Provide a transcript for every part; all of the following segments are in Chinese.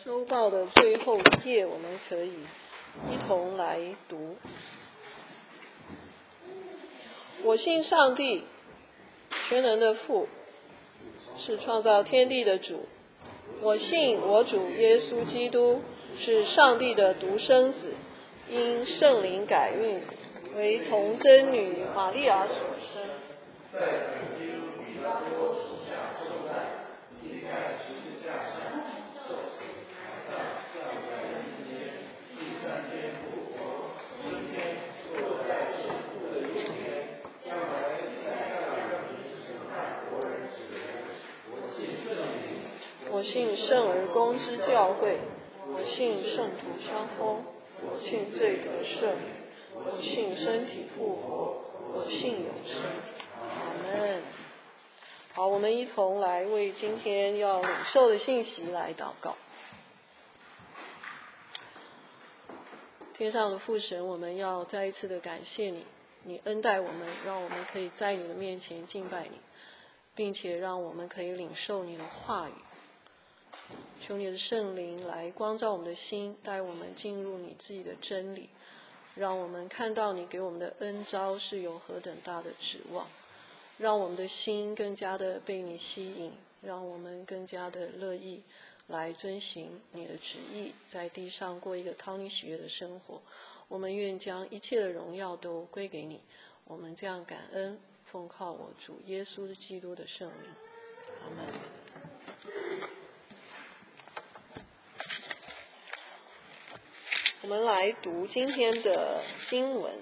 周报的最后一页，我们可以一同来读。我信上帝，全能的父，是创造天地的主。我信我主耶稣基督是上帝的独生子，因圣灵感孕，为童贞女玛利亚所生。我信圣而公之教会，我信圣徒相通，我信罪得赦，我信身体复活，我信永生。阿们。好，我们一同来为今天要领受的信息来祷告。天上的父神，我们要再一次的感谢你，你恩待我们，让我们可以在你的面前敬拜你，并且让我们可以领受你的话语。求你的圣灵来光照我们的心，带我们进入你自己的真理，让我们看到你给我们的恩召是有何等大的指望，让我们的心更加的被你吸引，让我们更加的乐意来遵行你的旨意，在地上过一个讨你喜悦的生活。我们愿将一切的荣耀都归给你，我们这样感恩，奉靠我主耶稣基督的圣灵。阿们。我们来读今天的经文。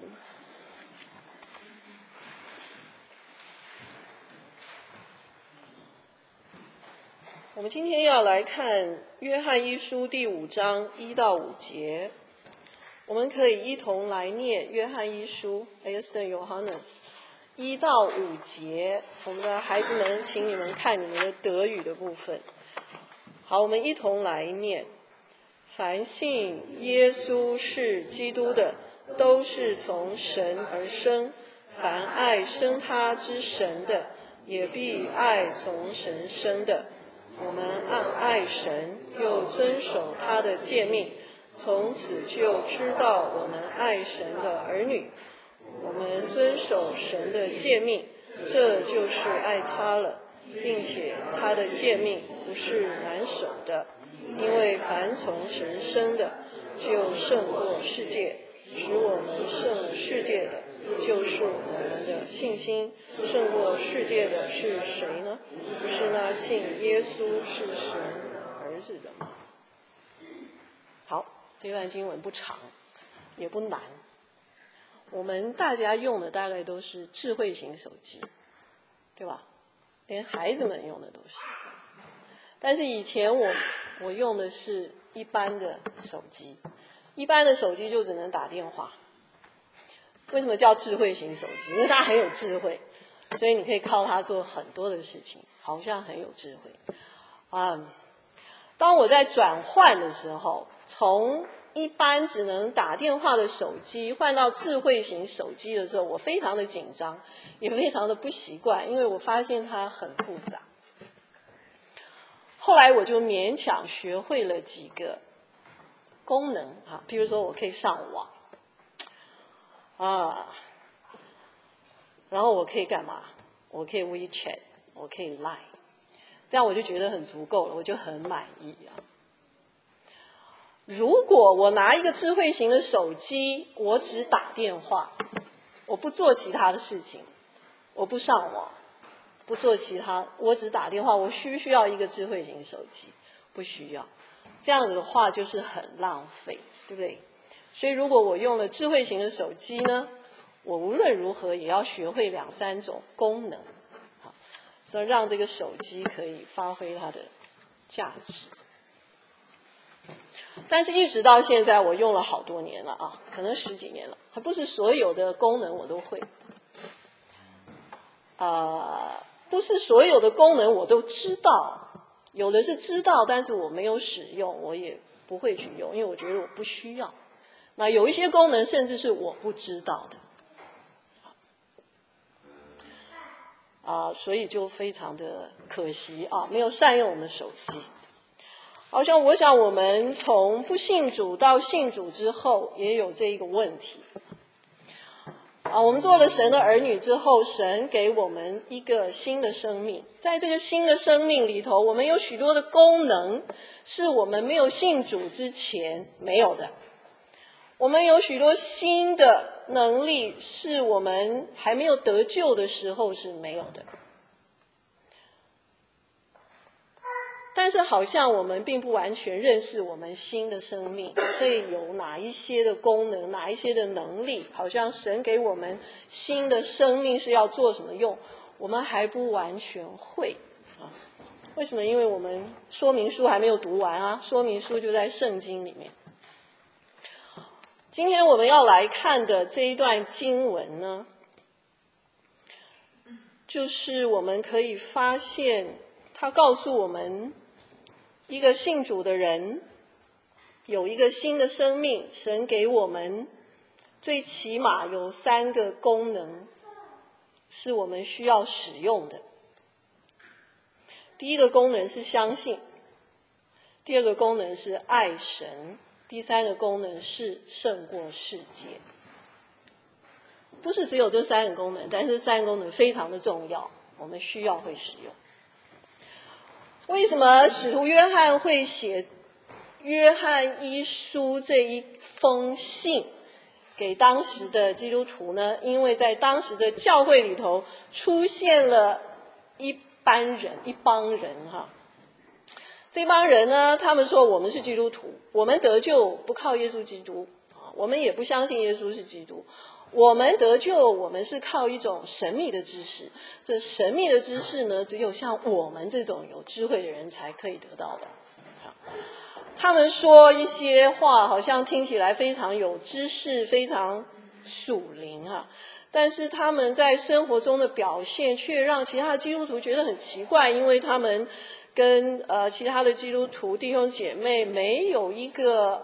我们今天要来看约翰一书第5章1到5节。我们可以一同来念约翰一书 1. Johannes 1到5节。我们的孩子们，请你们看你们的德语的部分。好，我们一同来念。凡信耶稣是基督的，都是从神而生。凡爱生他之神的，也必爱从神生的。我们按爱神，又遵守他的诫命，从此就知道我们爱神的儿女。我们遵守神的诫命，这就是爱他了，并且他的诫命不是难守的。因为凡从神生的，就胜过世界，使我们胜了世界的，就是我们的信心。胜过世界的是谁呢？不是那信耶稣是神儿子的吗？好，这段经文不长，也不难。我们大家用的大概都是智慧型手机，对吧？连孩子们用的都是。但是以前我用的是一般的手机，一般的手机就只能打电话。为什么叫智慧型手机？因为它很有智慧，所以你可以靠它做很多的事情，好像很有智慧。当我在转换的时候，从一般只能打电话的手机换到智慧型手机的时候，我非常的紧张，也非常的不习惯，因为我发现它很复杂。后来我就勉强学会了几个功能啊，比如说我可以上网然后我可以干嘛？我可以 WeChat， 我可以 Line， 这样我就觉得很足够了，我就很满意啊。如果我拿一个智慧型的手机，我只打电话，我不做其他的事情，我不上网，不做其他，我只打电话，我需不需要一个智慧型手机？不需要。这样子的话就是很浪费，对不对？所以如果我用了智慧型的手机呢，我无论如何也要学会2、3种功能，所以让这个手机可以发挥它的价值。但是一直到现在，我用了好多年了啊，可能10几年了，还不是所有的功能我都会。不是所有的功能我都知道，有的是知道，但是我没有使用，我也不会去用，因为我觉得我不需要。那有一些功能甚至是我不知道的，所以就非常的可惜啊，没有善用我们的手机。 好像我想我们从不信主到信主之后也有这一个问题。我们做了神的儿女之后，神给我们一个新的生命，在这个新的生命里头，我们有许多的功能是我们没有信主之前没有的，我们有许多新的能力是我们还没有得救的时候是没有的。但是好像我们并不完全认识我们新的生命会有哪一些的功能，哪一些的能力，好像神给我们新的生命是要做什么用，我们还不完全会为什么？因为我们说明书还没有读完啊，说明书就在圣经里面。今天我们要来看的这一段经文呢，就是我们可以发现它告诉我们一个信主的人有一个新的生命，神给我们最起码有3个功能是我们需要使用的。第一个功能是相信，第二个功能是爱神，第3个功能是胜过世界。不是只有这3个功能，但是3个功能非常的重要，我们需要会使用。为什么使徒约翰会写约翰一书这一封信给当时的基督徒呢？因为在当时的教会里头出现了一帮人这帮人呢，他们说我们是基督徒，我们得救不靠耶稣基督，我们也不相信耶稣是基督，我们得救我们是靠一种神秘的知识，这神秘的知识呢，只有像我们这种有智慧的人才可以得到的。他们说一些话好像听起来非常有知识，非常属灵但是他们在生活中的表现却让其他的基督徒觉得很奇怪，因为他们跟其他的基督徒弟兄姐妹没有一个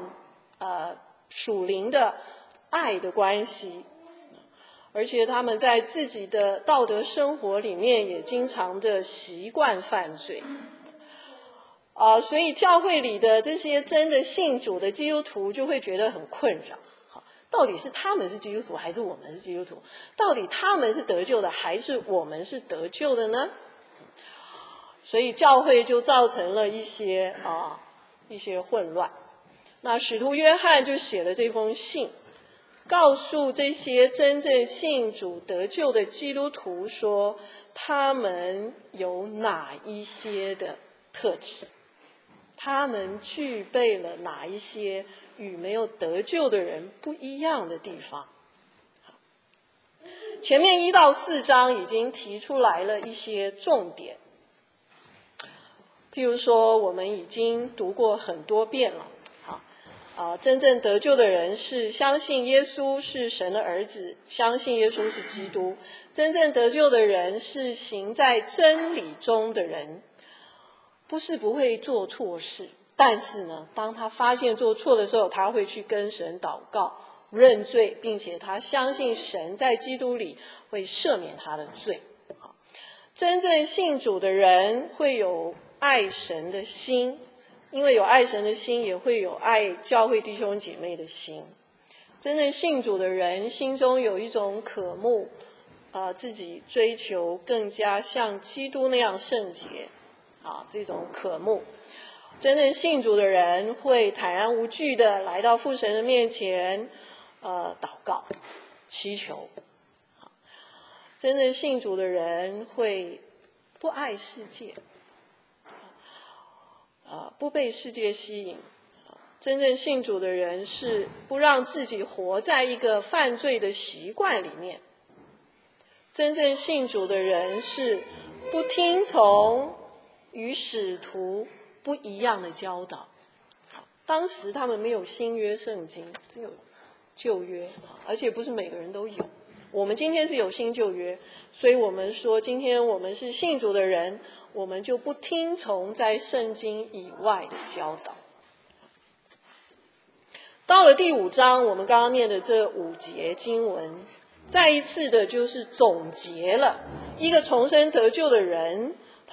属灵的爱的关系，而且他们在自己的道德生活里面也经常的习惯犯罪所以教会里的这些真的信主的基督徒就会觉得很困扰，到底是他们是基督徒还是我们是基督徒？到底他们是得救的还是我们是得救的呢？所以教会就造成了一些混乱。那使徒约翰就写了这封信，告诉这些真正信主得救的基督徒说，他们有哪一些的特质，他们具备了哪一些与没有得救的人不一样的地方。前面1到4章已经提出来了一些重点，譬如说我们已经读过很多遍了真正得救的人是相信耶稣是神的儿子，相信耶稣是基督。真正得救的人是行在真理中的人，不是不会做错事，但是呢，当他发现做错的时候，他会去跟神祷告认罪，并且他相信神在基督里会赦免他的罪。真正信主的人会有爱神的心，因为有爱神的心，也会有爱教会弟兄姐妹的心。真正信主的人心中有一种渴慕自己追求更加像基督那样圣洁这种渴慕。真正信主的人会坦然无惧的来到父神的面前祷告祈求。真正信主的人会不爱世界不被世界吸引。真正信主的人是不让自己活在一个犯罪的习惯里面。真正信主的人是不听从与使徒不一样的教导。当时他们没有新约圣经，只有旧约，而且不是每个人都有。我们今天是有新旧约，所以我们说今天我们是信主的人，我们就不听从在圣经以外的教导。到了第5章，我们刚刚念的这5节经文，再一次的就是总结了一个重生得救的人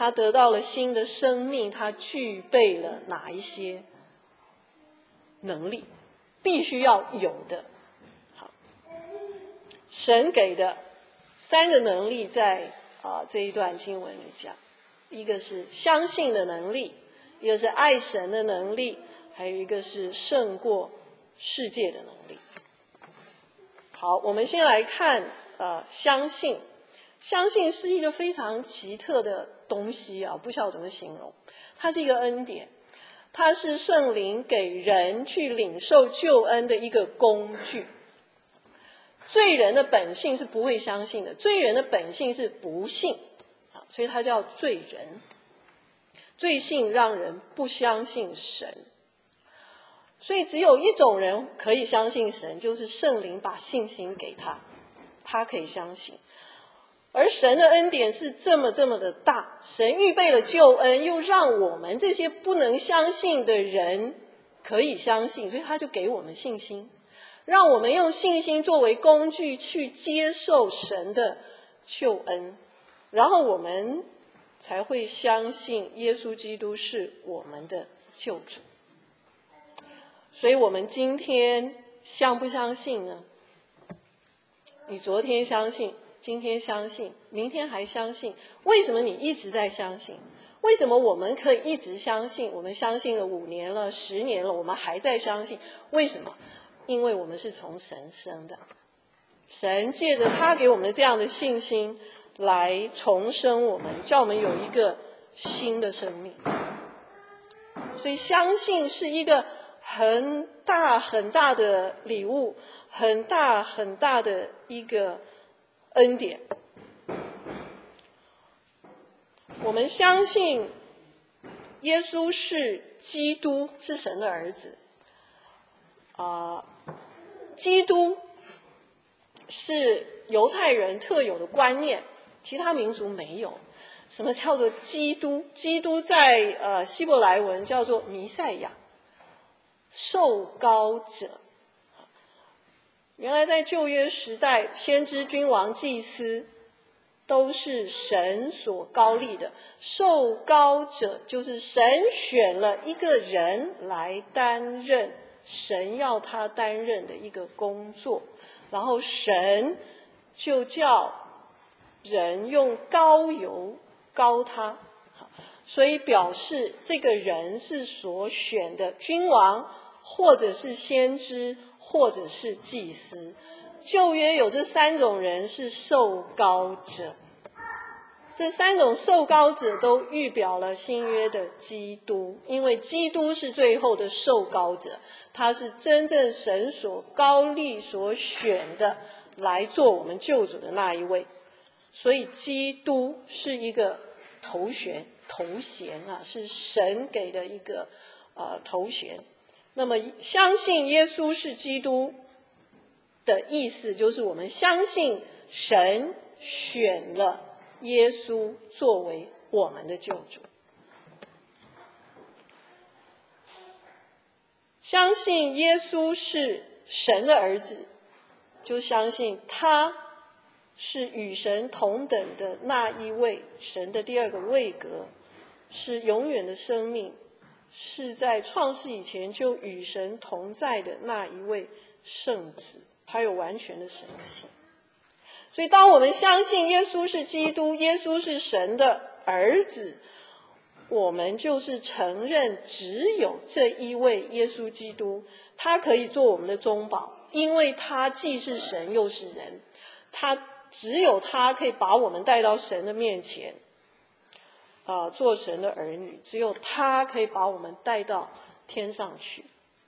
他得到了新的生命，他具备了哪一些能力，必须要有的。好，神给的3个能力在这一段经文里讲，一个是相信的能力，一个是爱神的能力，还有一个是胜过世界的能力。好，我们先来看相信。相信是一个非常奇特的东西啊，不晓得怎么形容。它是一个恩典，它是圣灵给人去领受救恩的一个工具。罪人的本性是不会相信的，罪人的本性是不信，所以它叫罪人。罪性让人不相信神，所以只有一种人可以相信神，就是圣灵把信心给他，他可以相信。而神的恩典是这么的大，神预备了救恩，又让我们这些不能相信的人可以相信，所以他就给我们信心，让我们用信心作为工具去接受神的救恩，然后我们才会相信耶稣基督是我们的救主。所以我们今天相不相信呢？你昨天相信，今天相信，明天还相信，为什么你一直在相信？为什么我们可以一直相信？我们相信了5年了，10年了，我们还在相信，为什么？因为我们是从神生的，神借着他给我们的这样的信心来重生我们，叫我们有一个新的生命。所以相信是一个很大的礼物，很大的一个恩典。我们相信耶稣是基督，是神的儿子。基督是犹太人特有的观念，其他民族没有。什么叫做基督？基督在希伯来文叫做弥赛亚，受膏者。原来在旧约时代，先知、君王、祭司都是神所膏立的，受膏者就是神选了一个人来担任神要他担任的一个工作，然后神就叫人用膏油膏他，所以表示这个人是所选的君王，或者是先知，或者是祭司。旧约有这3种人是受膏者，这3种受膏者都预表了新约的基督，因为基督是最后的受膏者，他是真正神所膏立所选的来做我们救主的那一位。所以基督是一个头衔是神给的一个头衔。那么相信耶稣是基督的意思，就是我们相信神选了耶稣作为我们的救主。相信耶稣是神的儿子，就相信他是与神同等的那一位，神的第2个位格，是永远的生命，是在创世以前就与神同在的那一位圣子，他有完全的神性。所以当我们相信耶稣是基督，耶稣是神的儿子，我们就是承认只有这一位耶稣基督，他可以做我们的中保，因为他既是神又是人，只有他可以把我们带到神的面前，做神的儿女，只有他可以把我们带到天上去。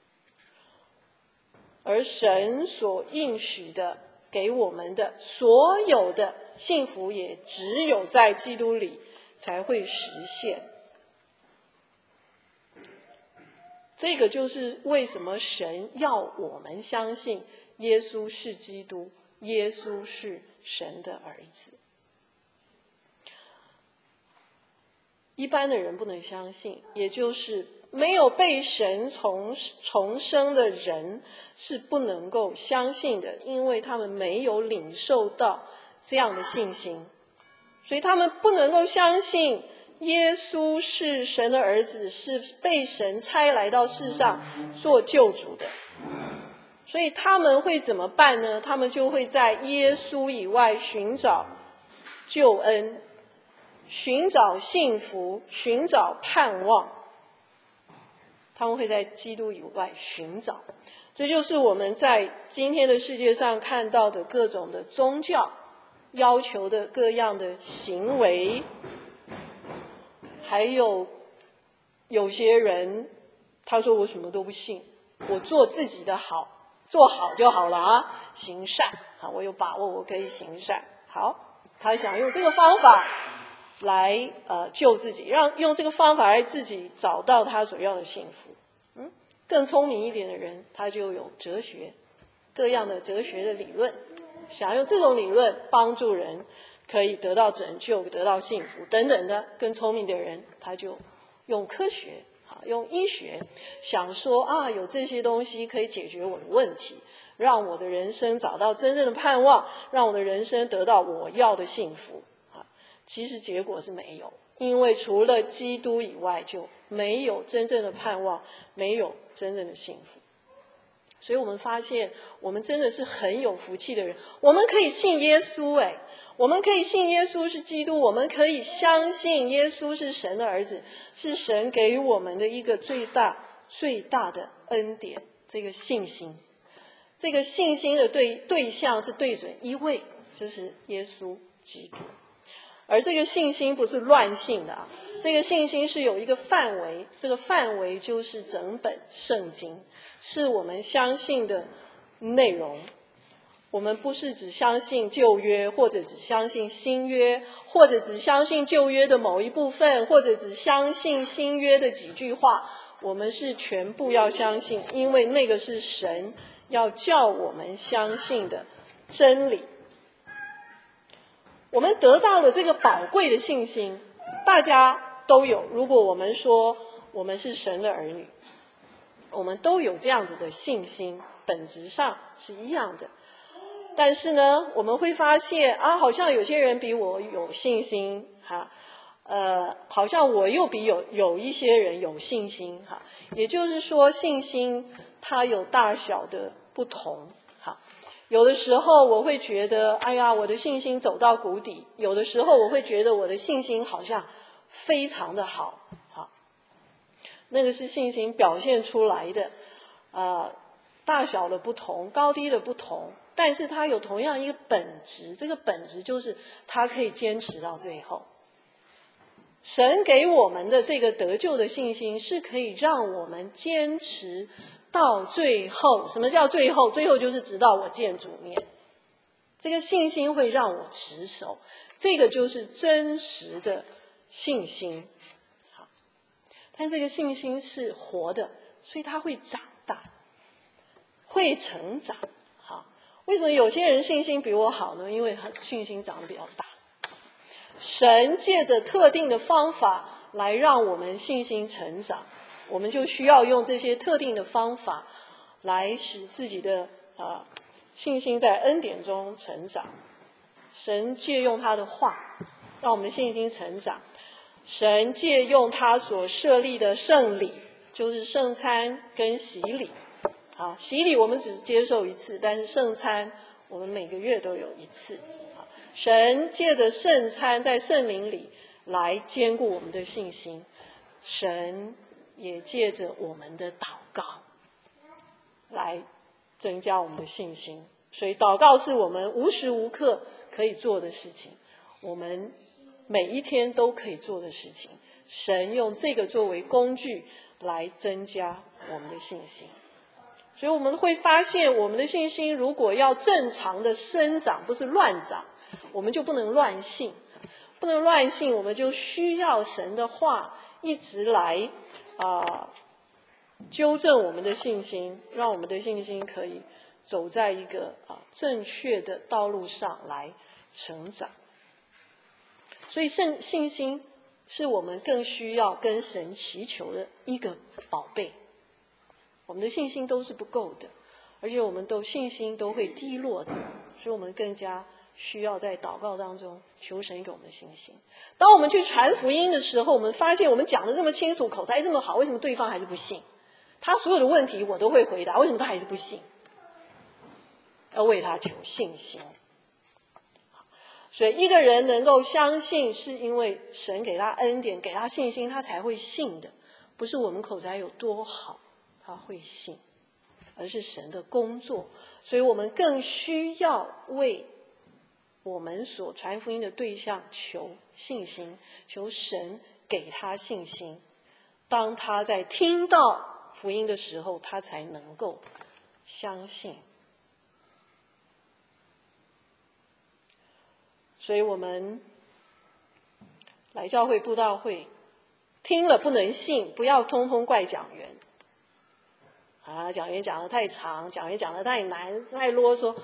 而神所应许的给我们的所有的幸福，也只有在基督里才会实现。这个就是为什么神要我们相信耶稣是基督，耶稣是神的儿子。一般的人不能相信，也就是没有被神重生的人是不能够相信的，因为他们没有领受到这样的信心，所以他们不能够相信耶稣是神的儿子，是被神差来到世上做救主的。所以他们会怎么办呢？他们就会在耶稣以外寻找救恩，寻找幸福，寻找盼望。他们会在基督以外寻找。这就是我们在今天的世界上看到的各种的宗教要求的各样的行为，还有些人他说我什么都不信，我做自己的好，做好就好了啊，行善啊，我有把握我可以行善。好，他想用这个方法来救自己，用这个方法来自己找到他所要的幸福。更聪明一点的人，他就有哲学，各样的哲学的理论，想用这种理论帮助人可以得到拯救，得到幸福等等的。更聪明的人，他就用科学用医学，想说有这些东西可以解决我的问题，让我的人生找到真正的盼望，让我的人生得到我要的幸福。其实结果是没有，因为除了基督以外就没有真正的盼望，没有真正的幸福。所以我们发现我们真的是很有福气的人，我们可以信耶稣，我们可以信耶稣是基督，我们可以相信耶稣是神的儿子，是神给予我们的一个最大的恩典。这个信心的对象是对准一位，就是耶稣基督。而这个信心不是乱信的这个信心是有一个范围，这个范围就是整本圣经，是我们相信的内容。我们不是只相信旧约，或者只相信新约，或者只相信旧约的某一部分，或者只相信新约的几句话，我们是全部要相信，因为那个是神要叫我们相信的真理。我们得到了这个宝贵的信心，大家都有。如果我们说我们是神的儿女，我们都有这样子的信心，本质上是一样的。但是呢，我们会发现好像有些人比我有信心好像我又比有一些人有信心也就是说，信心它有大小的不同有的时候我会觉得我的信心走到谷底，有的时候我会觉得我的信心好像非常的好那个是信心表现出来的大小的不同，高低的不同，但是它有同样一个本质，这个本质就是它可以坚持到最后。神给我们的这个得救的信心是可以让我们坚持到最后。什么叫最后？最后就是直到我见主面。这个信心会让我持守，这个就是真实的信心。好，但这个信心是活的，所以它会长大，会成长。好，为什么有些人信心比我好呢？因为他信心长得比较大。神借着特定的方法来让我们信心成长，我们就需要用这些特定的方法来使自己的信心在恩典中成长。神借用他的话让我们的信心成长，神借用他所设立的圣礼，就是圣餐跟洗礼洗礼我们只接受一次，但是圣餐我们每个月都有一次。神借着圣餐在圣灵里来坚固我们的信心，神也借着我们的祷告来增加我们的信心。所以祷告是我们无时无刻可以做的事情，我们每一天都可以做的事情。神用这个作为工具来增加我们的信心。所以我们会发现，我们的信心如果要正常的生长，不是乱长，我们就不能乱信。不能乱信，我们就需要神的话一直来纠正我们的信心，让我们的信心可以走在一个正确的道路上来成长。所以信心是我们更需要跟神祈求的一个宝贝。我们的信心都是不够的，而且我们信心都会低落的，所以我们更加需要在祷告当中求神给我们的信心。当我们去传福音的时候，我们发现我们讲得这么清楚，口才这么好，为什么对方还是不信？他所有的问题我都会回答，为什么他还是不信？要为他求信心。所以一个人能够相信，是因为神给他恩典，给他信心，他才会信的。不是我们口才有多好他会信，而是神的工作。所以我们更需要为我们所传福音的对象求信心，求神给他信心。当他在听到福音的时候，他才能够相信。所以我们来教会布道会，听了不能信，不要通通怪讲员。讲员讲得太长，讲员讲得太难，太啰嗦。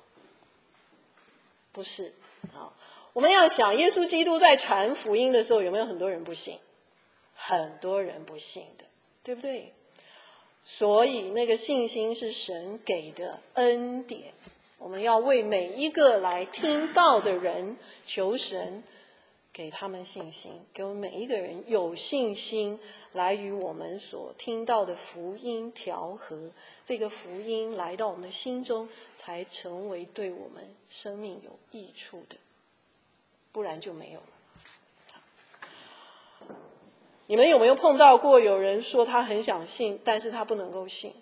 不是。我们要想，耶稣基督在传福音的时候，有没有很多人不信？很多人不信的，对不对？所以那个信心是神给的恩典。我们要为每一个来听道的人求神给他们信心，给我们每一个人有信心来与我们所听到的福音调和，这个福音来到我们的心中，才成为对我们生命有益处的，不然就没有了。你们有没有碰到过有人说他很想信，但是他不能够信？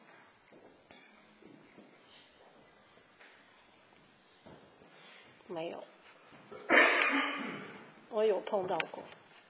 没有。我有碰到过，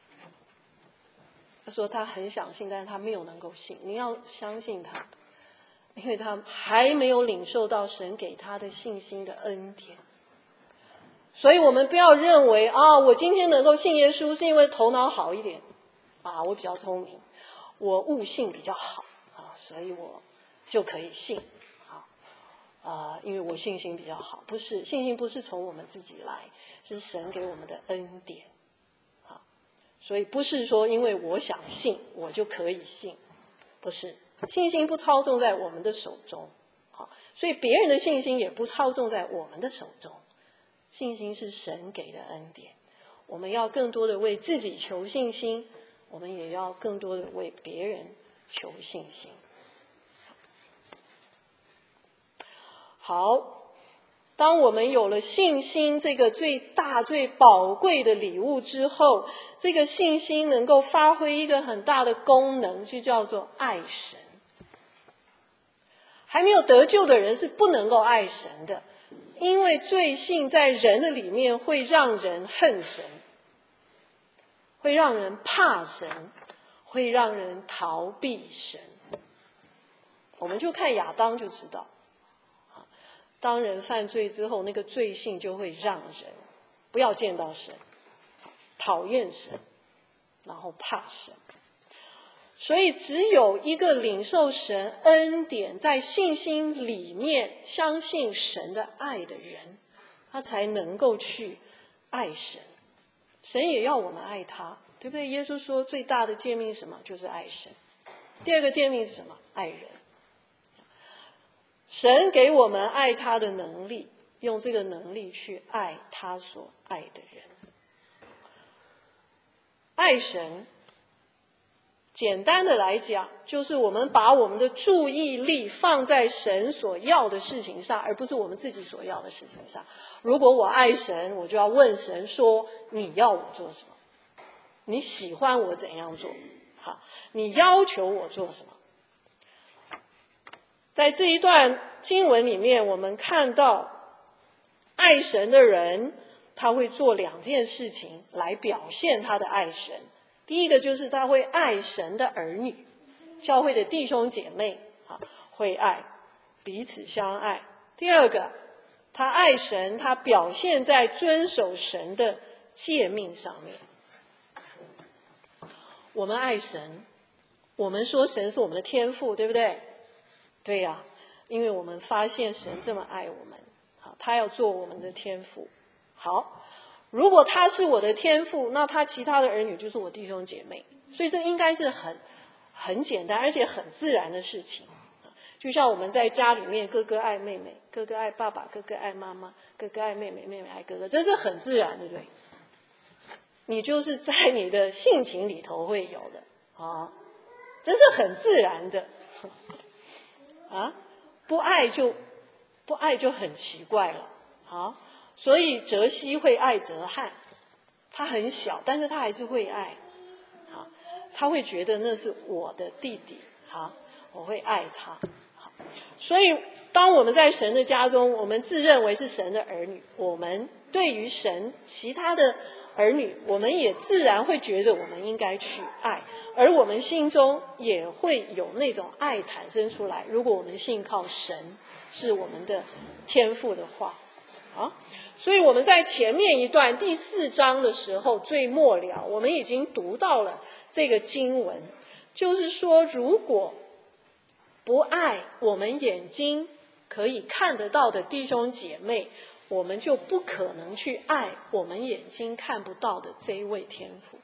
他说他很想信，但是他没有能够信。你要相信他，因为他还没有领受到神给他的信心的恩典。所以我们不要认为我今天能够信耶稣是因为头脑好一点，我比较聪明，我悟性比较好所以我就可以信因为我信心比较好。不是，信心不是从我们自己来，是神给我们的恩典。所以不是说因为我想信我就可以信，不是，信心不操纵在我们的手中，所以别人的信心也不操纵在我们的手中。信心是神给的恩典，我们要更多的为自己求信心，我们也要更多的为别人求信心。好，当我们有了信心这个最大最宝贵的礼物之后，这个信心能够发挥一个很大的功能，就叫做爱神。还没有得救的人是不能够爱神的，因为罪性在人的里面会让人恨神，会让人怕神，会让人逃避神。我们就看亚当就知道，当人犯罪之后，那个罪性就会让人不要见到神，讨厌神，然后怕神。所以只有一个领受神恩典，在信心里面相信神的爱的人，他才能够去爱神。神也要我们爱他，对不对？耶稣说最大的诫命是什么？就是爱神。第二个诫命是什么？爱人。神给我们爱他的能力，用这个能力去爱他所爱的人。爱神简单的来讲，就是我们把我们的注意力放在神所要的事情上，而不是我们自己所要的事情上。如果我爱神，我就要问神说，你要我做什么？你喜欢我怎样做？你要求我做什么？在这一段经文里面，我们看到爱神的人他会做两件事情来表现他的爱神。第一个就是他会爱神的儿女，教会的弟兄姐妹会爱，彼此相爱。第二个，他爱神，他表现在遵守神的诫命上面。我们爱神，我们说神是我们的天父，对不对？对呀，因为我们发现神这么爱我们，他要做我们的天父。好，如果他是我的天父，那他其他的儿女就是我弟兄姐妹，所以这应该是很简单而且很自然的事情。 就像我们在家里面，哥哥爱妹妹，哥哥爱爸爸，哥哥爱妈妈，哥哥爱妹妹，妹妹爱哥哥，这是很自然，对不对？你就是在你的性情里头会有的啊，这是很自然的啊，不爱就很奇怪了啊。所以哲皙会爱哲翰，他很小，但是他还是会爱。他会觉得那是我的弟弟，好，我会爱他。好，所以当我们在神的家中，我们自认为是神的儿女，我们对于神其他的儿女，我们也自然会觉得我们应该去爱，而我们心中也会有那种爱产生出来。如果我们信靠神是我们的天父的话，啊，所以我们在前面一段第4章的时候最末了，我们已经读到了这个经文，就是说，如果不爱我们眼睛可以看得到的弟兄姐妹，我们就不可能去爱我们眼睛看不到的这一位天父。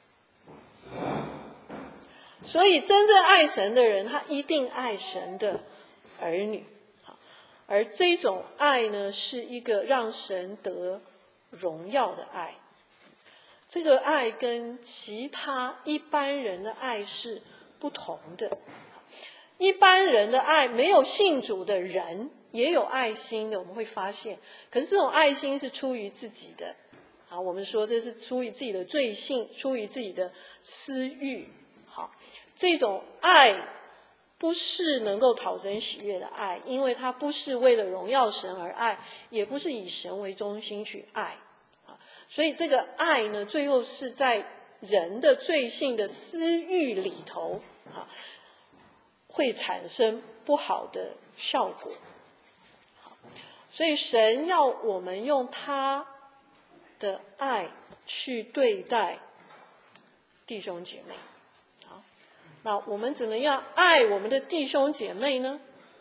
所以真正爱神的人，他一定爱神的儿女，而这种爱呢，是一个让神得荣耀的爱。这个爱跟其他一般人的爱是不同的。一般人的爱，没有信主的人也有爱心的，我们会发现，可是这种爱心是出于自己的，好，我们说这是出于自己的罪性，出于自己的私欲。好，这种爱不是能够讨神喜悦的爱，因为它不是为了荣耀神而爱，也不是以神为中心去爱。所以这个爱呢，最后是在人的罪性的私欲里头会产生不好的效果。所以神要我们用他的爱去对待弟兄姐妹。好，那我们怎么样爱我们的弟兄姐妹呢？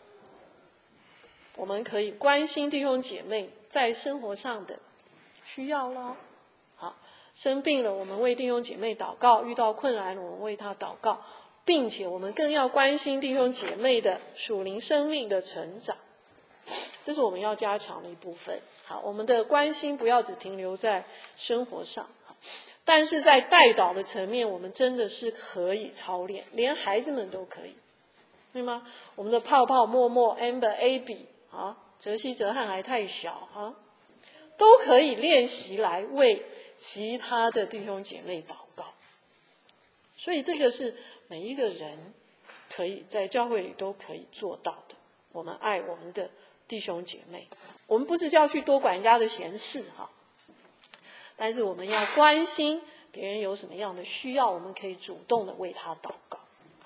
我们可以关心弟兄姐妹在生活上的需要啦。好，生病了，我们为弟兄姐妹祷告；遇到困难了，我们为他祷告，并且我们更要关心弟兄姐妹的属灵生命的成长，这是我们要加强的一部分。好，我们的关心不要只停留在生活上，但是在代祷的层面，我们真的是可以操练，连孩子们都可以，对吗？我们的泡泡、默默、Amber、Abby 哲皙、哲翰还太小都可以练习来为其他的弟兄姐妹祷告。所以这个是每一个人可以在教会里都可以做到的。我们爱我们的弟兄姐妹，我们不是叫去多管人家的闲事但是我们要关心别人有什么样的需要，我们可以主动的为他祷告。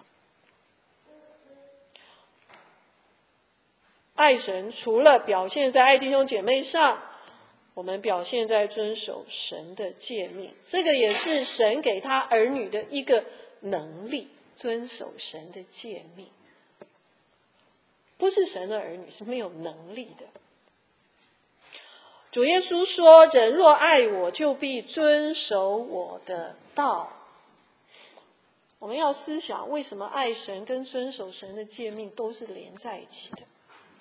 爱神除了表现在爱弟兄姐妹上，我们表现在遵守神的诫命，这个也是神给他儿女的一个能力，遵守神的诫命。不是神的儿女是没有能力的。主耶稣说，人若爱我，就必遵守我的道。我们要思想，为什么爱神跟遵守神的诫命都是连在一起的。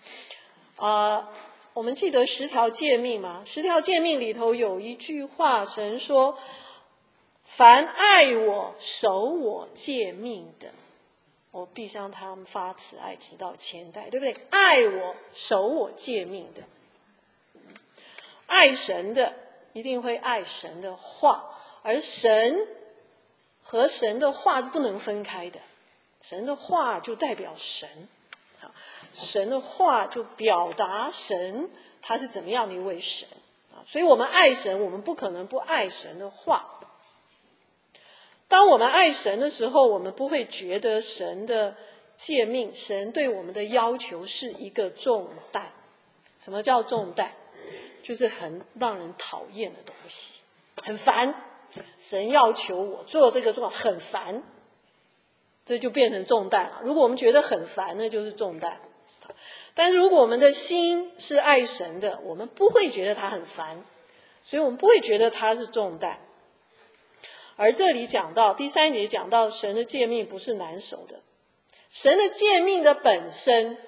我们记得10条诫命吗？10条诫命里头有一句话，神说，凡爱我、守我诫命的，我必向他们发慈爱，直到千代，对不对？爱我、守我诫命的，爱神的一定会爱神的话，而神和神的话是不能分开的。神的话就代表神，神的话就表达神他是怎么样的一位神。所以我们爱神，我们不可能不爱神的话。当我们爱神的时候，我们不会觉得神的诫命，神对我们的要求是一个重担。什么叫重担？就是很让人讨厌的东西，很烦。神要求我做这个做很烦，这就变成重担了。如果我们觉得很烦，那就是重担。但是如果我们的心是爱神的，我们不会觉得它很烦，所以我们不会觉得它是重担。而这里讲到第3节讲到神的诫命不是难守的，神的诫命的本身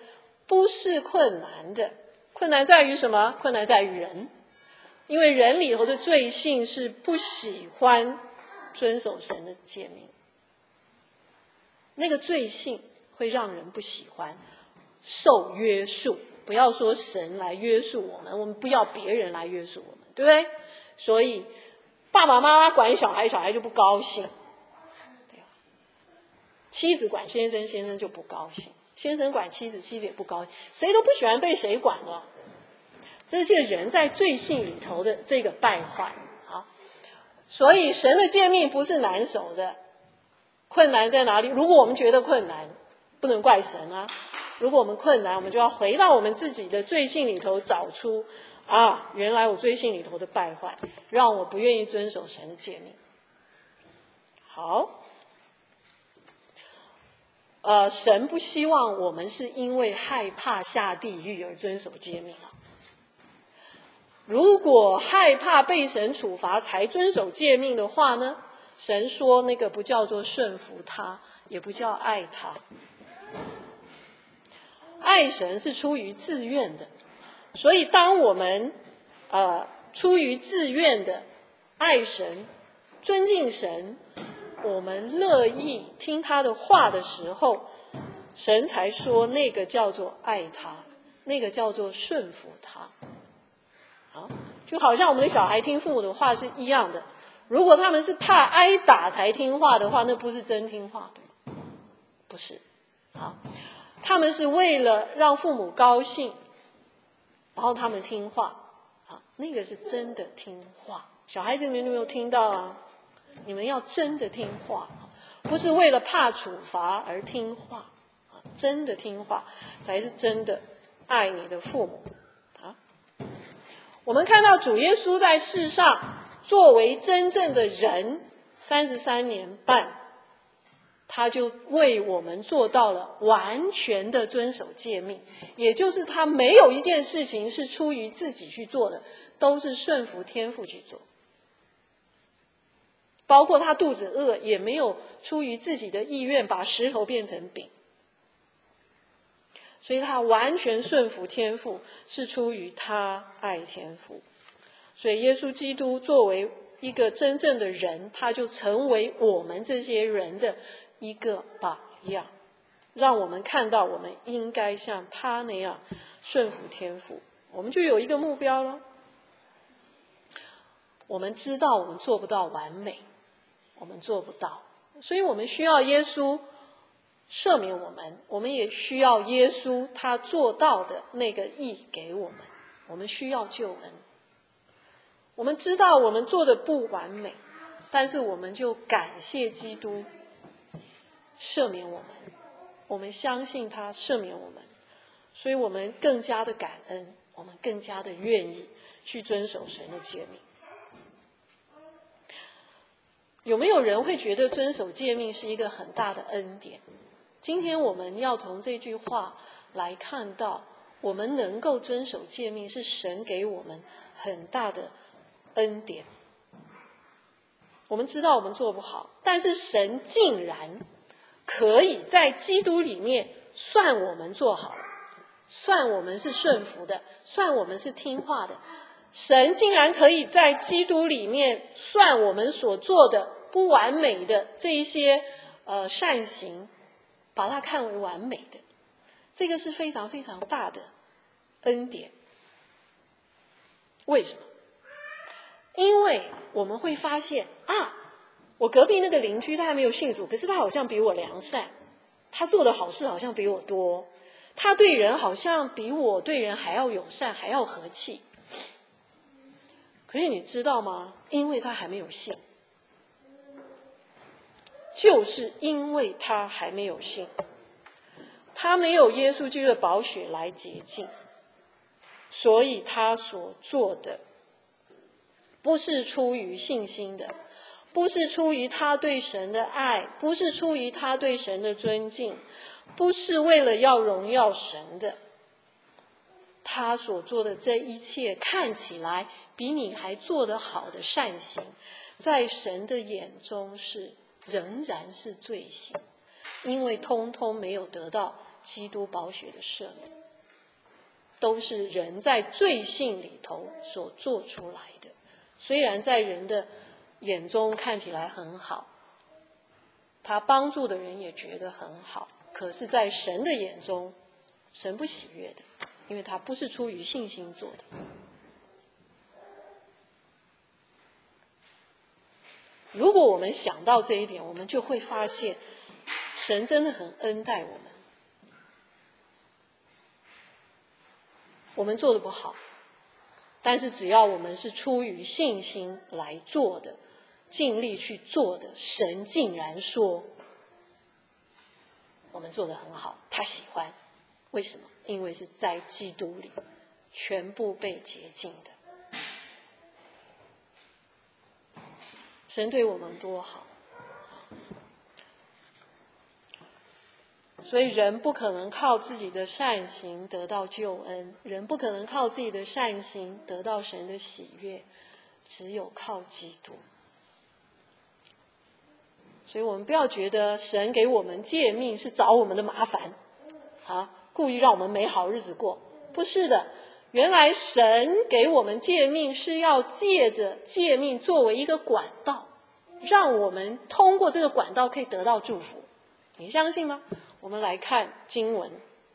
不是困难的。困难在于什么？困难在于人，因为人里头的罪性是不喜欢遵守神的诫命，那个罪性会让人不喜欢受约束。不要说神来约束我们，我们不要别人来约束我们，对不对？所以爸爸妈妈管小孩，小孩就不高兴，对吧？妻子管先生，先生就不高兴；先生管妻子，妻子也不高兴。谁都不喜欢被谁管了。这些人在罪性里头的这个败坏啊，所以神的诫命不是难守的。困难在哪里？如果我们觉得困难，不能怪神啊。如果我们困难，我们就要回到我们自己的罪性里头，找出原来我罪性里头的败坏，让我不愿意遵守神的诫命。好，神不希望我们是因为害怕下地狱而遵守诫命啊。如果害怕被神处罚才遵守诫命的话呢，神说那个不叫做顺服他，也不叫爱他。爱神是出于自愿的，所以当我们出于自愿的爱神、尊敬神，我们乐意听他的话的时候，神才说那个叫做爱他，那个叫做顺服他。就好像我们的小孩听父母的话是一样的。如果他们是怕挨打才听话的话，那不是真听话，不是。他们是为了让父母高兴，然后他们听话，那个是真的听话。小孩子你们有没有听到啊？你们要真的听话，不是为了怕处罚而听话，真的听话才是真的爱你的父母。我们看到主耶稣在世上作为真正的人33年半，他就为我们做到了完全的遵守诫命，也就是他没有一件事情是出于自己去做的，都是顺服天父去做。包括他肚子饿，也没有出于自己的意愿把石头变成饼。所以他完全顺服天父，是出于他爱天父。所以耶稣基督作为一个真正的人，他就成为我们这些人的一个榜样，让我们看到我们应该像他那样顺服天父。我们就有一个目标了。我们知道我们做不到完美，我们做不到，所以我们需要耶稣赦免我们，我们也需要耶稣他做到的那个义给我们，我们需要救恩。我们知道我们做的不完美，但是我们就感谢基督赦免我们，我们相信他赦免我们，所以我们更加的感恩，我们更加的愿意去遵守神的诫命。有没有人会觉得遵守诫命是一个很大的恩典？今天我们要从这句话来看到，我们能够遵守诫命是神给我们很大的恩典。我们知道我们做不好，但是神竟然可以在基督里面算我们做好了，算我们是顺服的，算我们是听话的。神竟然可以在基督里面算我们所做的不完美的这一些善行，把它看为完美的，这个是非常非常大的恩典。为什么？因为我们会发现我隔壁那个邻居他还没有信主，可是他好像比我良善，他做的好事好像比我多，他对人好像比我对人还要友善，还要和气。可是你知道吗？因为他还没有信，就是因为他还没有信，他没有耶稣基督的宝血来洁净，所以他所做的不是出于信心的，不是出于他对神的爱，不是出于他对神的尊敬，不是为了要荣耀神的。他所做的这一切看起来比你还做得好的善行，在神的眼中仍然是罪行，因为通通没有得到基督宝血的赦免。 都是人在罪性里头所做出来的。虽然在人的眼中看起来很好，他帮助的人也觉得很好，可是在神的眼中，神不喜悦的，因为他不是出于信心做的。如果我们想到这一点，我们就会发现神真的很恩待我们。我们做的不好，但是只要我们是出于信心来做的，尽力去做的，神竟然说我们做得很好，他喜欢。为什么？因为是在基督里全部被洁净的。神对我们多好，所以人不可能靠自己的善行得到救恩，人不可能靠自己的善行得到神的喜悦，只有靠基督。所以我们不要觉得神给我们诫命是找我们的麻烦，故意让我们没好日子过。不是的，原来神给我们诫命是要借着诫命作为一个管道，让我们通过这个管道可以得到祝福。你相信吗？我们来看经文，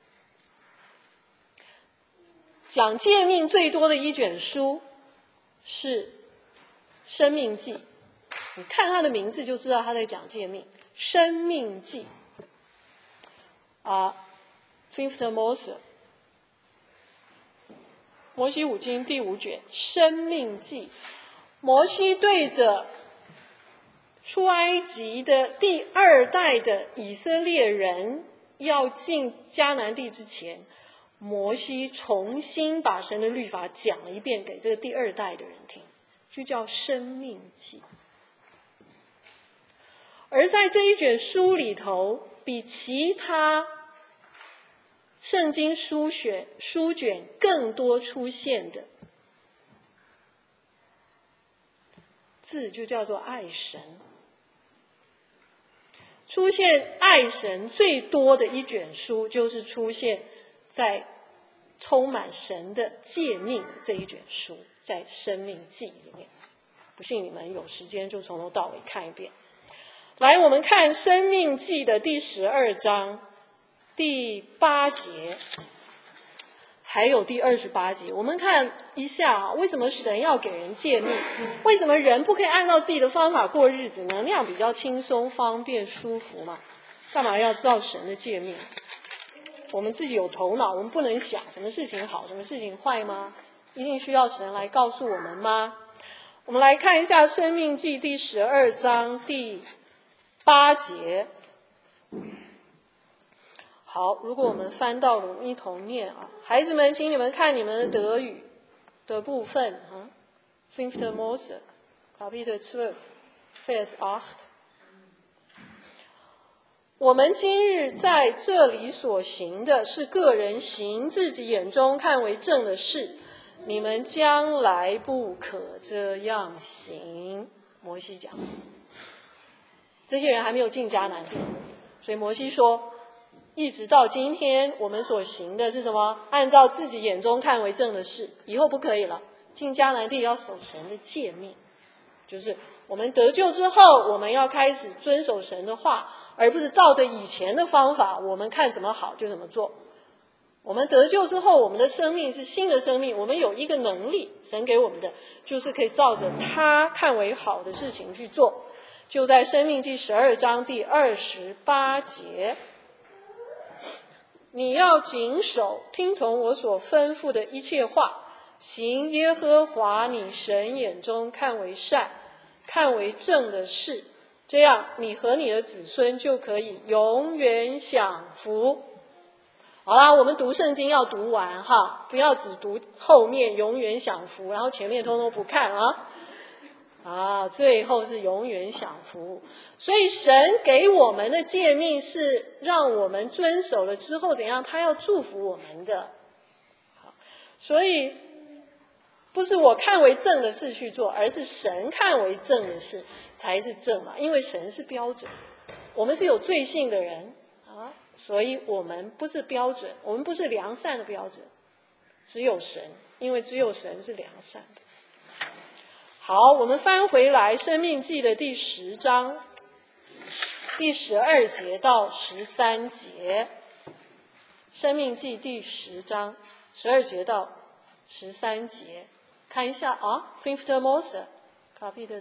讲诫命最多的一卷书是《申命记》，你看他的名字就知道他在讲诫命，《申命记》Fifth Moses， 摩西五经第5卷，《申命记》。摩西对着出埃及的第2代的以色列人要进迦南地之前，摩西重新把神的律法讲了一遍给这个第2代的人听，就叫申命记。而在这一卷书里头，比其他圣经书卷更多出现的字就叫做爱神。出现爱神最多的一卷书，就是出现在充满神的诫命这一卷书，在《申命记》里面。不信你们有时间就从头到尾看一遍。来，我们看《申命记》的第12章第8节，还有第28节。我们看一下为什么神要给人诫命？为什么人不可以按照自己的方法过日子呢？那样比较轻松、方便、舒服嘛。干嘛要照神的诫命？我们自己有头脑，我们不能想什么事情好，什么事情坏吗？一定需要神来告诉我们吗？我们来看一下《申命记》第12章第8节。好，如果我们翻到了，我们一同念啊。孩子们，请你们看你们的德语的部分Fifth Moses Kapitel 12 Vers 8。我们今日在这里所行的是个人行自己眼中看为正的事，你们将来不可这样行。摩西讲，这些人还没有进迦南地，所以摩西说，一直到今天我们所行的是什么？按照自己眼中看为正的事，以后不可以了。进迦南地要守神的诫命，就是我们得救之后，我们要开始遵守神的话，而不是照着以前的方法，我们看什么好就怎么做。我们得救之后，我们的生命是新的生命，我们有一个能力，神给我们的就是可以照着他看为好的事情去做。就在申命记12章第28节，你要谨守听从我所吩咐的一切话，行耶和华你神眼中看为善看为正的事，这样你和你的子孙就可以永远享福。好啦，我们读圣经要读完不要只读后面永远享福，然后前面通通不看最后是永远享福。所以神给我们的诫命是让我们遵守了之后怎样，他要祝福我们的。所以不是我看为正的事去做，而是神看为正的事才是正嘛，因为神是标准，我们是有罪性的人所以我们不是标准，我们不是良善的标准。 只有神，因为只有神是良善的。好，我们翻回来《申命记》的第10章，第12节到13节。申命记第10章12节到13节，看一下啊 ，5. Mose Kapitel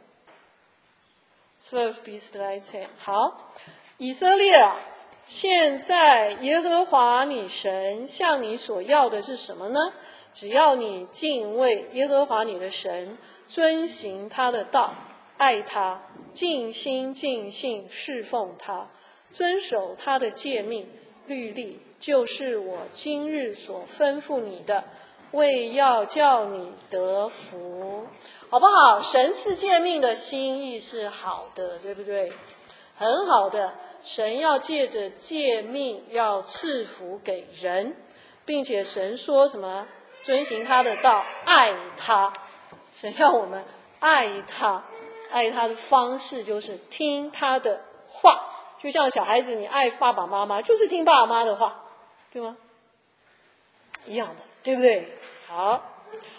10，12 bis 13。好，以色列啊，现在耶和华你神向你所要的是什么呢？只要你敬畏耶和华你的神，遵行他的道，爱他，尽心尽性侍奉他，遵守他的诫命律例，就是我今日所吩咐你的，为要叫你得福，好不好？神赐诫命的心意是好的，对不对？很好的，神要借着诫命要赐福给人，并且神说什么？遵行他的道，爱他。神要我们爱他，爱他的方式就是听他的话，就像小孩子你爱爸爸妈妈就是听爸爸妈妈的话，对吗？一样的，对不对？好，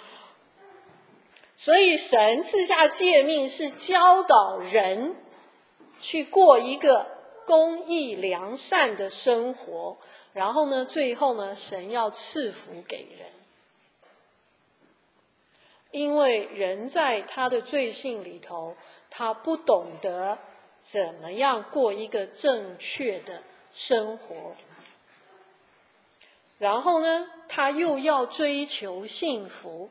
所以神赐下诫命是教导人去过一个公义良善的生活，然后呢，最后呢，神要赐福给人。因为人在他的罪性里头，他不懂得怎么样过一个正确的生活，然后呢，他又要追求幸福，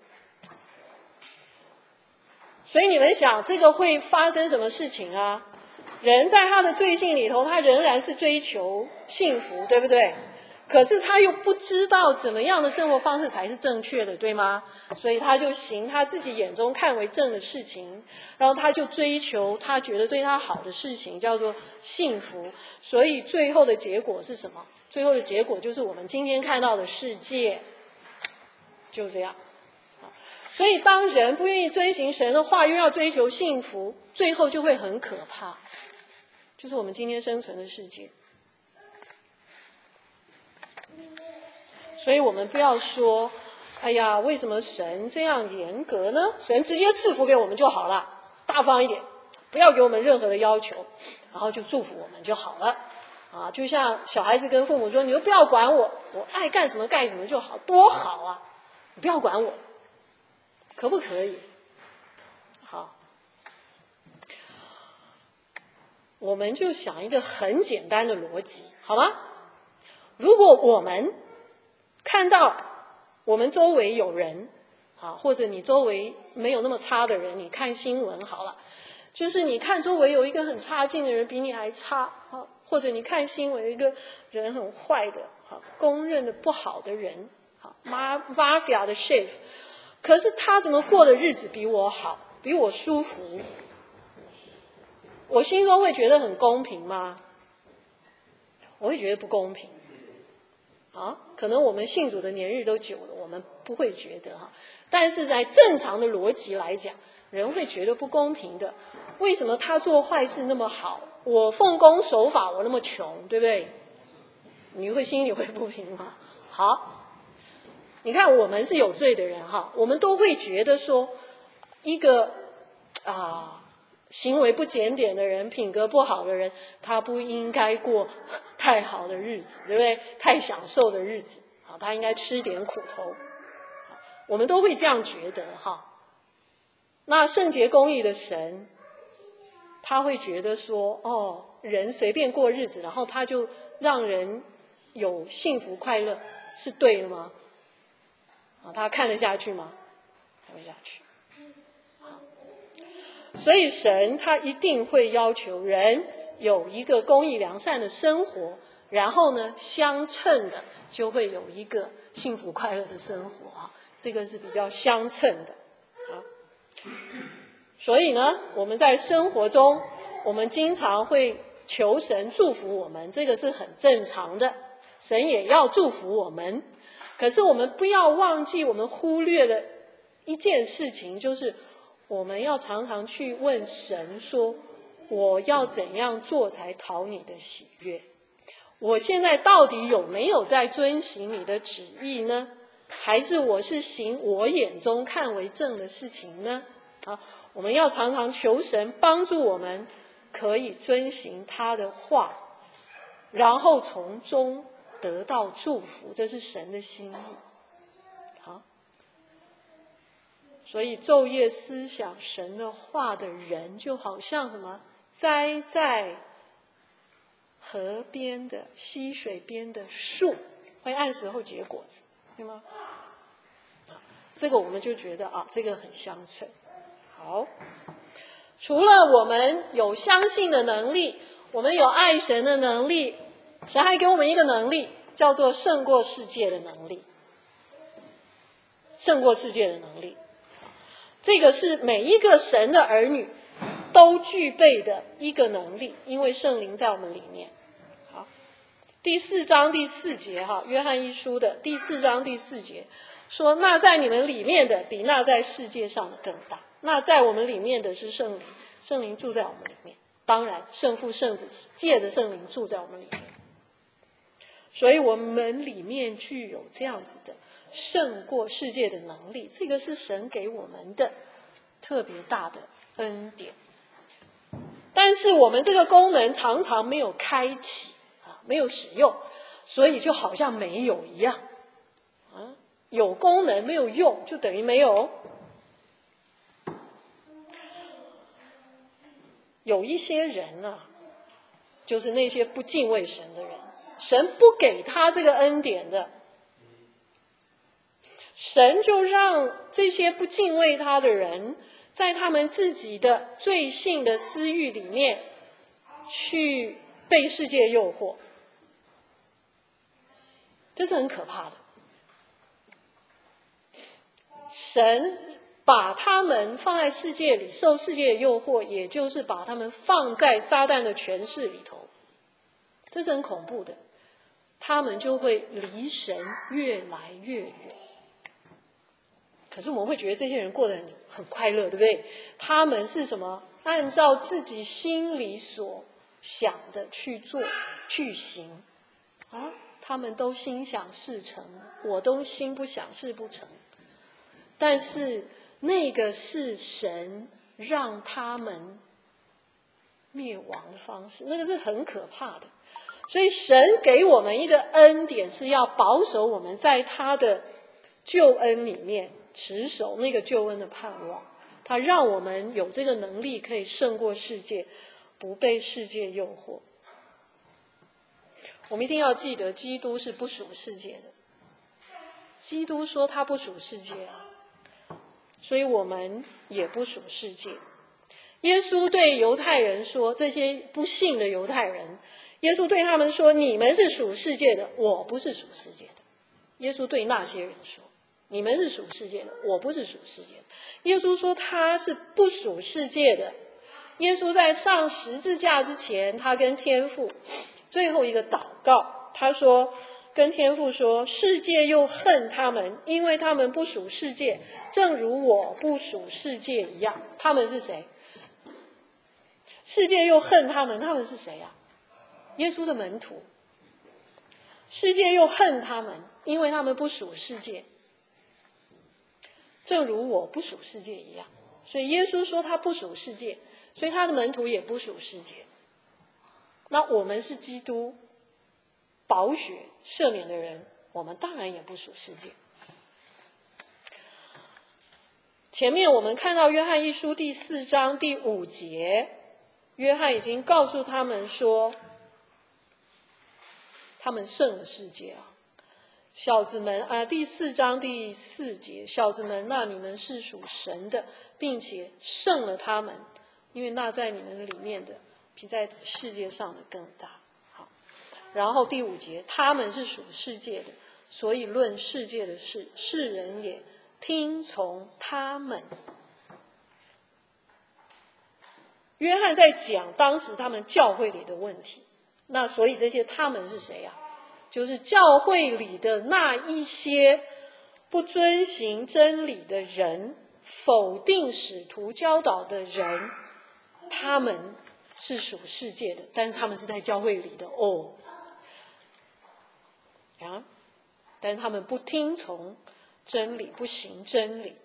所以你们想，这个会发生什么事情啊？人在他的罪性里头，他仍然是追求幸福，对不对？可是他又不知道怎么样的生活方式才是正确的，对吗？所以他就行他自己眼中看为正的事情，然后他就追求他觉得对他好的事情，叫做幸福。所以最后的结果是什么？最后的结果就是我们今天看到的世界，就这样。所以当人不愿意遵行神的话，又要追求幸福，最后就会很可怕，就是我们今天生存的世界。所以我们不要说，哎呀，为什么神这样严格呢？神直接赐福给我们就好了，大方一点，不要给我们任何的要求，然后就祝福我们就好了。啊，就像小孩子跟父母说，你就不要管我，我爱干什么干什么就好，多好啊！你不要管我，可不可以？好，我们就想一个很简单的逻辑，好吗？如果我们看到我们周围有人，或者你周围没有那么差的人，你看新闻好了，就是你看周围有一个很差劲的人比你还差，或者你看新闻有一个人很坏的，公认的不好的人，mafia 的 chef， 可是他怎么过的日子比我好，比我舒服，我心中会觉得很公平吗？我会觉得不公平。可能我们信主的年日都久了，我们不会觉得但是在正常的逻辑来讲，人会觉得不公平的。为什么他做坏事那么好，我奉公守法我那么穷，对不对？你心里会不平吗？好，你看我们是有罪的人我们都会觉得说，一个行为不检点的人，品格不好的人，他不应该过太好的日子，对不对？太享受的日子，他应该吃点苦头，我们都会这样觉得那圣洁公义的神，他会觉得说，人随便过日子，然后他就让人有幸福快乐，是对的吗？他看得下去吗？看不下去。所以神他一定会要求人有一个公义良善的生活，然后呢，相称的就会有一个幸福快乐的生活这个是比较相称的所以呢，我们在生活中，我们经常会求神祝福我们，这个是很正常的，神也要祝福我们。可是我们不要忘记，我们忽略了一件事情，就是我们要常常去问神说，我要怎样做才讨你的喜悦？我现在到底有没有在遵行你的旨意呢？ 还是我是行我眼中看为正的事情呢？啊，我们要常常求神帮助我们，可以遵行他的话，然后从中得到祝福，这是神的心意。好，所以昼夜思想神的话的人，就好像什么栽在河边的溪水边的树，会按时候结果子，对吗？这个我们就觉得这个很相称。好，除了我们有相信的能力，我们有爱神的能力，神还给我们一个能力，叫做胜过世界的能力。胜过世界的能力，这个是每一个神的儿女都具备的一个能力，因为圣灵在我们里面。好，第4章第4节约翰一书的第4章第4节说，那在你们里面的比那在世界上的更大。那在我们里面的是圣灵，圣灵住在我们里面，当然圣父圣子借着圣灵住在我们里面，所以我们里面具有这样子的胜过世界的能力，这个是神给我们的特别大的恩典。但是我们这个功能常常没有开启没有使用，所以就好像没有一样有功能没有用，就等于没有。有一些人就是那些不敬畏神的人，神不给他这个恩典的，神就让这些不敬畏他的人在他们自己的罪性的私欲里面去被世界诱惑，这是很可怕的。神把他们放在世界里，受世界的诱惑，也就是把他们放在撒旦的权势里头，这是很恐怖的。他们就会离神越来越远。可是我们会觉得这些人过得很快乐，对不对？他们是什么？按照自己心里所想的去做去行他们都心想事成，我都心不想事不成。但是那个是神让他们灭亡的方式，那个是很可怕的。所以神给我们一个恩典，是要保守我们在他的救恩里面持守那个救恩的盼望，他让我们有这个能力可以胜过世界，不被世界诱惑。我们一定要记得，基督是不属世界的。基督说他不属世界所以我们也不属世界。耶稣对犹太人说，这些不信的犹太人，耶稣对他们说，你们是属世界的，我不是属世界的。耶稣对那些人说，你们是属世界的，我不是属世界的。耶稣说他是不属世界的。耶稣在上十字架之前，他跟天父最后一个祷告，他说跟天父说，世界又恨他们，因为他们不属世界，正如我不属世界一样。他们是谁？世界又恨他们，他们是谁耶稣的门徒。世界又恨他们，因为他们不属世界，正如我不属世界一样。所以耶稣说他不属世界，所以他的门徒也不属世界。那我们是基督宝血赦免的人，我们当然也不属世界。前面我们看到约翰一书第4章第5节，约翰已经告诉他们说，他们胜了世界小子们第4章第4节，小子们，那你们是属神的，并且胜了他们，因为那在你们里面的比在世界上的更大。好，然后第5节，他们是属世界的，所以论世界的事，世人也听从他们。约翰在讲当时他们教会里的问题，那所以这些他们是谁就是教会里的那一些不遵行真理的人，否定使徒教导的人，他们是属世界的，但是他们是在教会里的但是他们不听从真理，不行真理。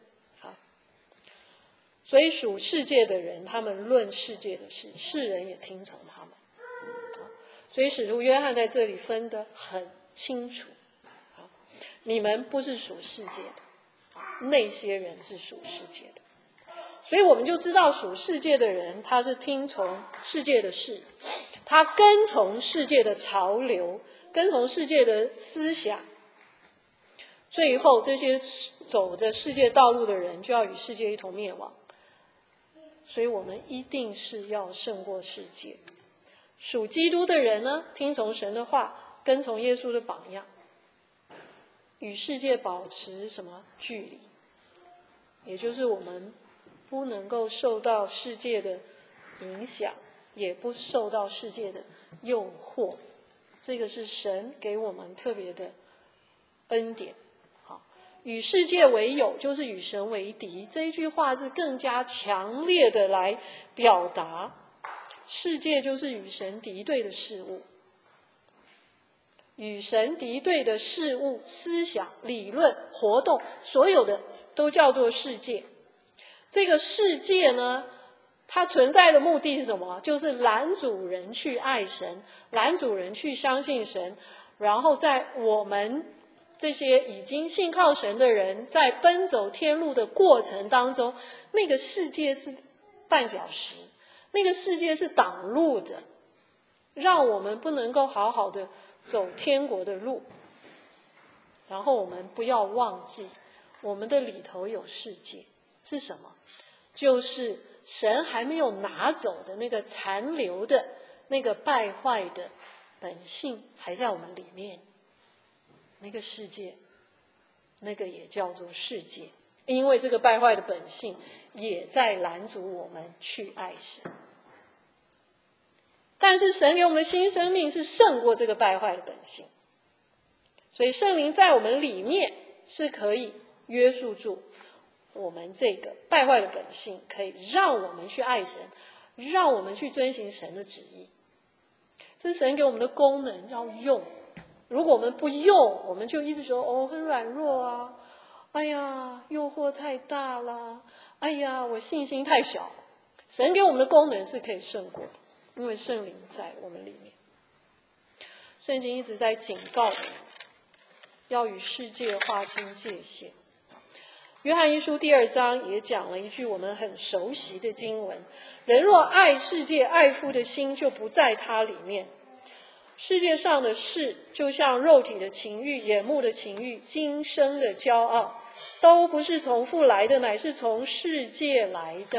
所以属世界的人，他们论世界的事，世人也听从他们。所以使徒约翰在这里分得很清楚，你们不是属世界的，那些人是属世界的。所以我们就知道属世界的人，他是听从世界的事，他跟从世界的潮流，跟从世界的思想，最后这些走着世界道路的人就要与世界一同灭亡。所以我们一定是要胜过世界。属基督的人呢，听从神的话，跟从耶稣的榜样，与世界保持什么距离？也就是我们不能够受到世界的影响，也不受到世界的诱惑。这个是神给我们特别的恩典。与世界为友，就是与神为敌。这一句话是更加强烈的来表达，世界就是与神敌对的事物。与神敌对的事物、思想、理论、活动，所有的都叫做世界。这个世界呢，它存在的目的是什么？就是拦阻人去爱神，拦阻人去相信神，然后在我们这些已经信靠神的人在奔走天路的过程当中，那个世界是绊脚石，那个世界是挡路的，让我们不能够好好的走天国的路。然后我们不要忘记，我们的里头有世界，是什么？就是神还没有拿走的那个残留的那个败坏的本性还在我们里面。那个世界，那个也叫做世界，因为这个败坏的本性也在拦阻我们去爱神。但是神给我们的新生命是胜过这个败坏的本性，所以圣灵在我们里面是可以约束住我们这个败坏的本性，可以让我们去爱神，让我们去遵行神的旨意。这是神给我们的功能，要用。如果我们不用，我们就一直说很软弱啊，哎呀诱惑太大了，哎呀我信心太小。神给我们的功能是可以胜过的，因为圣灵在我们里面。圣经一直在警告我们，要与世界划清界限。约翰一书第2章也讲了一句我们很熟悉的经文：人若爱世界，爱父的心就不在他里面。世界上的事，就像肉体的情欲、眼目的情欲、今生的骄傲，都不是从父来的，乃是从世界来的。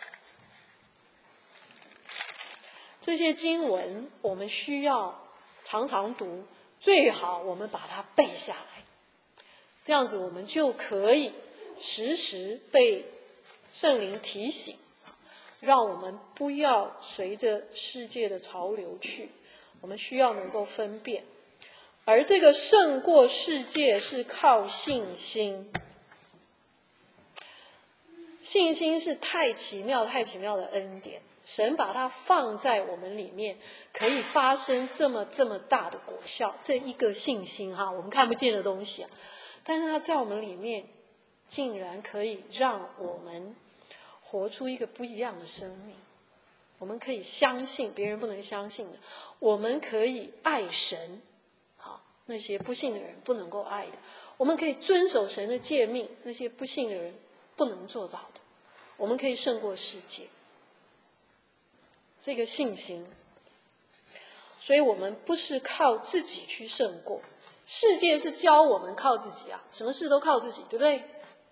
这些经文我们需要常常读，最好我们把它背下来，这样子我们就可以时时被圣灵提醒，让我们不要随着世界的潮流去。我们需要能够分辨，而这个胜过世界是靠信心。信心是太奇妙太奇妙的恩典，神把它放在我们里面，可以发生这么大的果效。这一个信心我们看不见的东西但是它在我们里面竟然可以让我们活出一个不一样的生命。我们可以相信别人不能相信的，我们可以爱神，那些不信的人不能够爱的，我们可以遵守神的诫命，那些不信的人不能做到的，我们可以胜过世界。这个信心，所以我们不是靠自己去胜过，世界是教我们靠自己什么事都靠自己，对不对？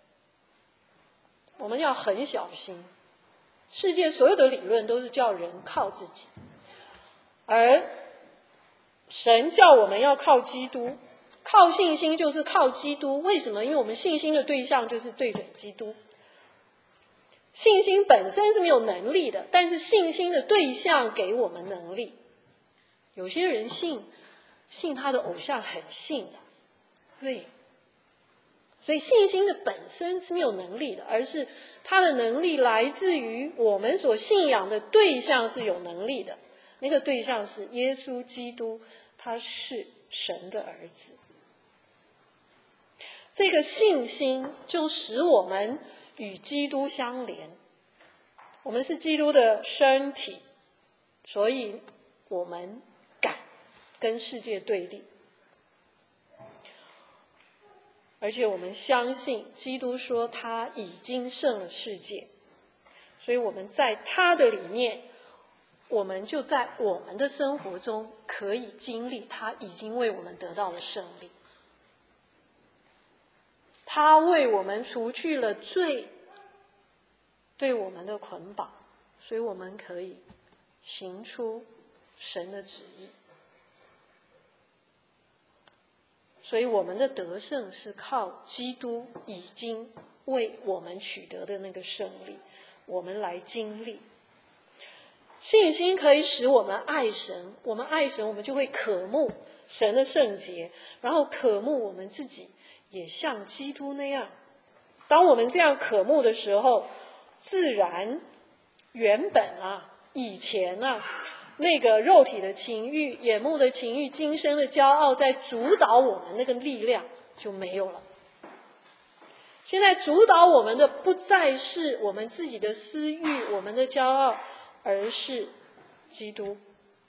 我们要很小心，世界所有的理论都是叫人靠自己，而神叫我们要靠基督，靠信心就是靠基督。为什么？因为我们信心的对象就是对准基督。信心本身是没有能力的，但是信心的对象给我们能力。有些人信他的偶像很信的，对。所以信心的本身是没有能力的，而是他的能力来自于我们所信仰的对象是有能力的，那个对象是耶稣基督，他是神的儿子。 这个信心就使我们与基督相连。我们是基督的身体，所以我们敢跟世界对立。而且我们相信基督说他已经胜了世界，所以我们在他的里面，我们就在我们的生活中可以经历他已经为我们得到了胜利。他为我们除去了罪对我们的捆绑，所以我们可以行出神的旨意。所以我们的得胜是靠基督已经为我们取得的那个胜利，我们来经历。信心可以使我们爱神，我们爱神，我们就会渴慕神的圣洁，然后渴慕我们自己也像基督那样。当我们这样渴慕的时候，自然原本以前那个肉体的情欲、眼目的情欲、今生的骄傲在主导我们，那个力量就没有了。现在主导我们的不再是我们自己的私欲、我们的骄傲，而是基督。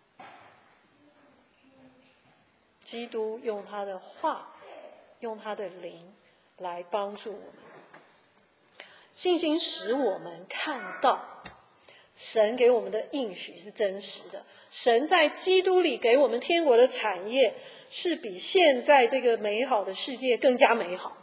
基督用他的话，用他的灵来帮助我们。信心使我们看到神给我们的应许是真实的，神在基督里给我们天国的产业是比现在这个美好的世界更加美好。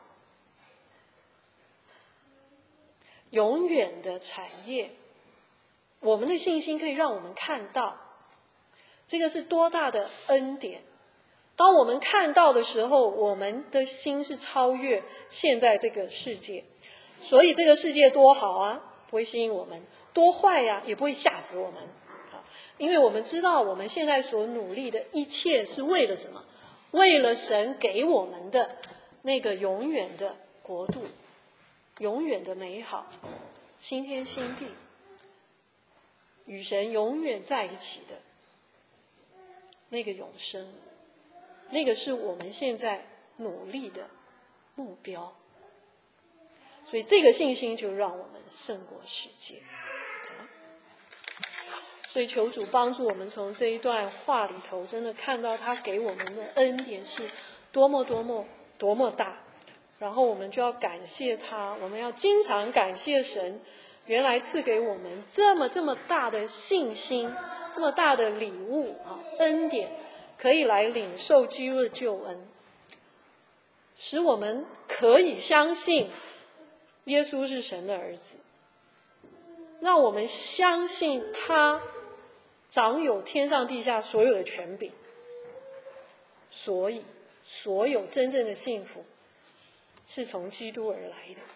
永远的产业，我们的信心可以让我们看到，这个是多大的恩典。当我们看到的时候，我们的心是超越现在这个世界。所以这个世界多好不会吸引我们，多坏也不会吓死我们。因为我们知道我们现在所努力的一切是为了什么？为了神给我们的那个永远的国度，永远的美好，新天新地，与神永远在一起的那个永生，那个是我们现在努力的目标。所以这个信心就让我们胜过世界。所以求主帮助我们从这一段话里头真的看到他给我们的恩典是多么多么多么大，然后我们就要感谢他，我们要经常感谢神原来赐给我们这么大的信心，这么大的礼物恩典，可以来领受基督的救恩，使我们可以相信耶稣是神的儿子，让我们相信他掌有天上地下所有的权柄，所以所有真正的幸福是从基督而来的。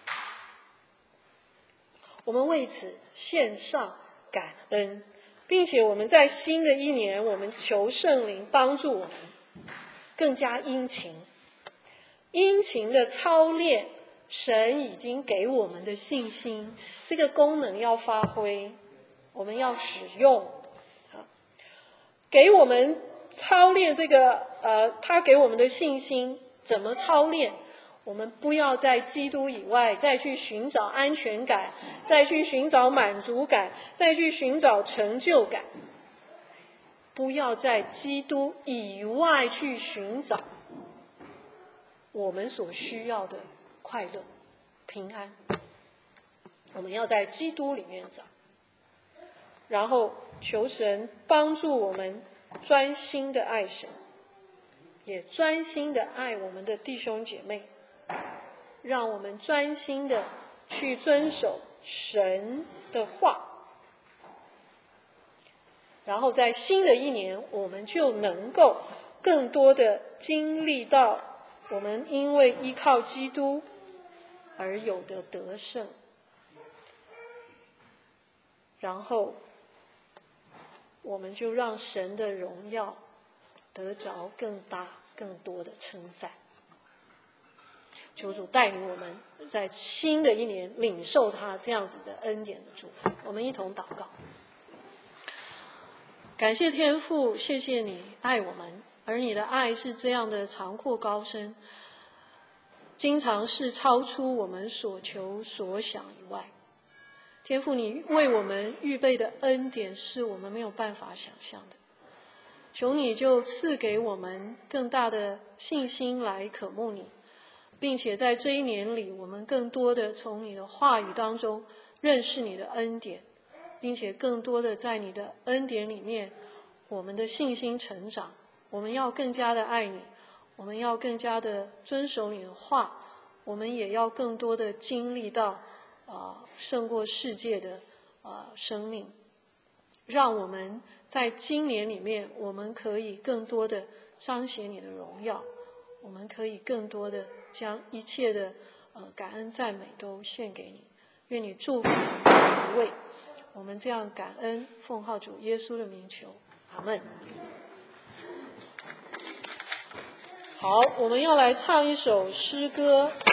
我们为此献上感恩，并且我们在新的一年，我们求圣灵帮助我们更加殷勤的操练神已经给我们的信心，这个功能要发挥，我们要使用。给我们操练这个他给我们的信心怎么操练？我们不要在基督以外再去寻找安全感，再去寻找满足感，再去寻找成就感。不要在基督以外去寻找我们所需要的快乐、平安。我们要在基督里面找，然后求神帮助我们专心的爱神，也专心的爱我们的弟兄姐妹，让我们专心的去遵守神的话，然后在新的一年，我们就能够更多的经历到我们因为依靠基督而有的得胜，然后我们就让神的荣耀得着更大更多的称赞。求主带领我们在新的一年领受他这样子的恩典的祝福。我们一同祷告。感谢天父，谢谢你爱我们，而你的爱是这样的长阔高深， 经常是超出我们所求所想以外。天父，你为我们预备的恩典是我们没有办法想象的，求你就赐给我们更大的信心来渴慕你，并且在这一年里，我们更多的从你的话语当中认识你的恩典，并且更多的在你的恩典里面，我们的信心成长。我们要更加的爱你，我们要更加的遵守你的话，我们也要更多的经历到胜过世界的生命。让我们在今年里面，我们可以更多的彰显你的荣耀，我们可以更多的将一切的感恩赞美都献给你。愿你祝福每一位，我们这样感恩，奉靠主耶稣的名求，阿们。好，我们要来唱一首诗歌。